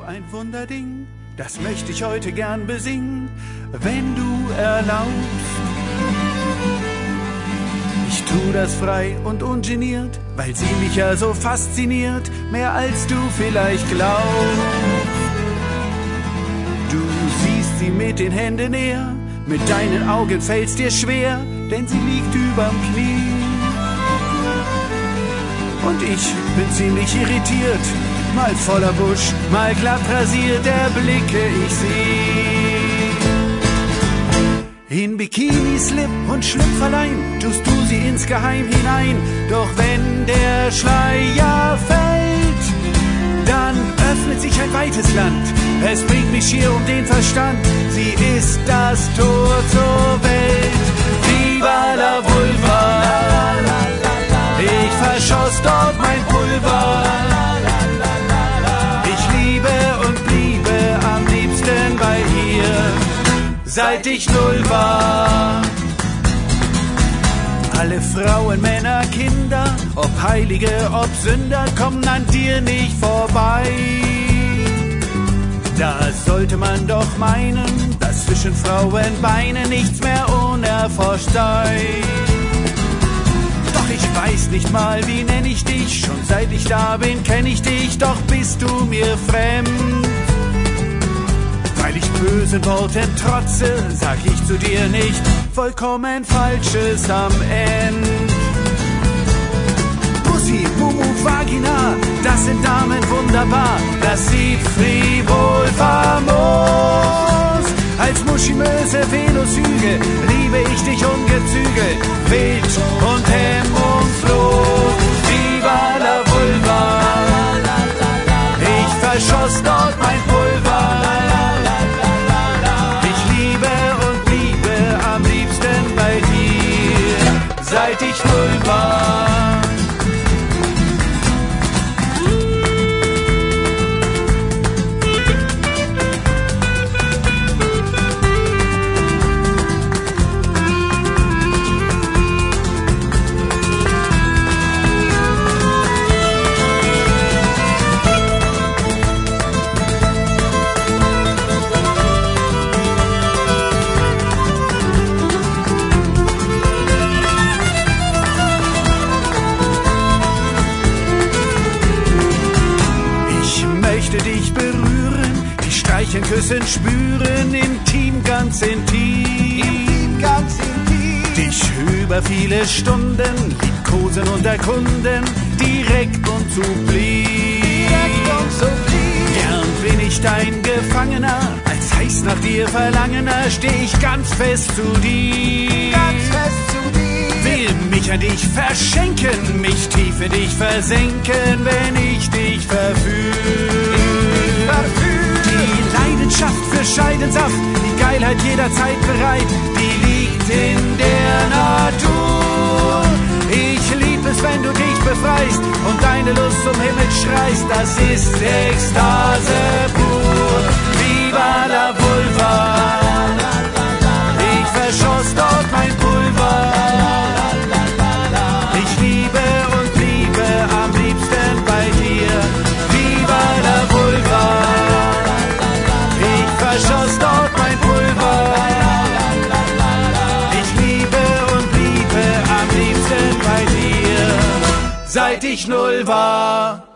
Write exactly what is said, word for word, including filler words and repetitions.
ein Wunderding, das möchte ich heute gern besingen, wenn du erlaubst. Ich tu das frei und ungeniert, weil sie mich ja so fasziniert, mehr als du vielleicht glaubst. Du siehst sie mit den Händen näher, mit deinen Augen fällt's dir schwer, denn sie liegt überm Knie. Und ich bin ziemlich irritiert, mal voller Busch, mal glatt rasiert, der Blicke ich seh. In Bikini, Slip und Schlüpferlein tust du sie insgeheim hinein, doch wenn der Schleier fällt, dann öffnet sich ein weites Land. Es bringt mich schier um den Verstand, sie ist das Tor zur Welt. Viva la Vulva, ich verschoss dort mein Pulver. Ich liebe und bliebe am liebsten bei ihr, seit ich null war. Alle Frauen, Männer, Kinder, ob Heilige, ob Sünder, kommen an dir nicht vorbei. Da sollte man doch meinen, dass zwischen Frauenbeinen nichts mehr unerforscht sei. Doch ich weiß nicht mal, wie nenn ich dich, schon seit ich da bin, kenn ich dich, doch bist du mir fremd. Weil ich bösen Worten trotze, sag ich zu dir nicht vollkommen Falsches am Ende. Pussy, Mumu, Vagina, das sind Damen wunderbar, das sieht frivol famos. Als muschimöse Velozyge liebe ich dich ungezügelt, wild und hemmungslos. Viva la Vulva, ich verschoss dort mein Pulver. Ich liebe und liebe am liebsten bei dir, seit ich null war. Dich berühren, dich streicheln, küssen, spüren, intim, ganz intim, intim, ganz intim. Dich über viele Stunden liebkosen und erkunden, direkt und sublime. Direkt und sublime. Gern bin ich dein Gefangener, als heiß nach dir Verlangener, steh ich ganz fest zu dir. Ganz fest zu dir. Will mich an dich verschenken, mich tief in dich versenken, wenn ich dich verführe. Die Leidenschaft für Scheidensaft, die Geilheit jederzeit bereit, die liegt in der Natur. Ich lieb es, wenn du dich befreist und deine Lust zum Himmel schreist, das ist Ekstase pur. Viva la Vulva, ich verschoss dort mein Pulver. Ich liebe und liebe am liebsten bei dir. Viva la Vulva, ich verschoss dort mein Pulver. Ich liebe und liebe am liebsten bei dir, seit ich null war.